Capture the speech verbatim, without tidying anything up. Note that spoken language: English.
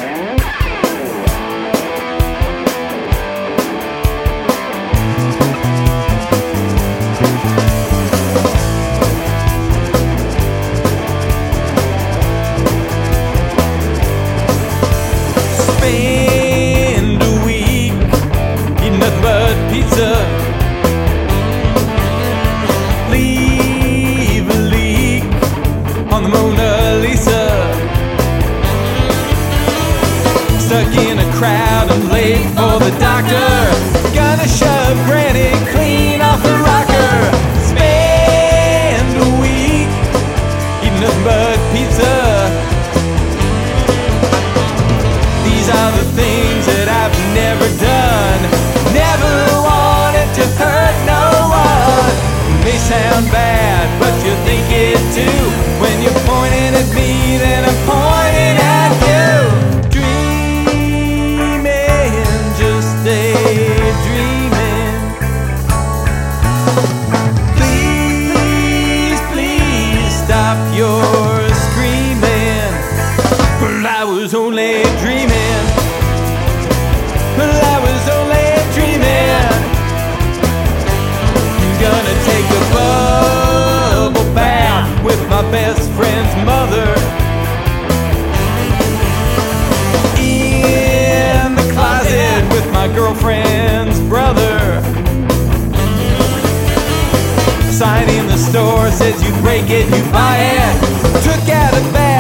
Spend a week eating nothing but pizza. Leave a leak on the Mona Lisa. Stuck in a crowd, I'm late for the doctor. Gonna shove Granny clean off the rocker. Spend a week eating nothing but pizza. These are the things that I've never done. Never wanted to hurt no one. It may sound bad, but you think it too. When you're pointing at me, then I'm pointing at you. Dreaming, just daydreaming. Please, please stop your screaming. Well, I was only dreaming. Well, I was only dreaming. I'm gonna take a bubble bath with my best friend's mother. In the closet with my girlfriend's brother. Sign in the store says you break it, you buy it. Took out a bag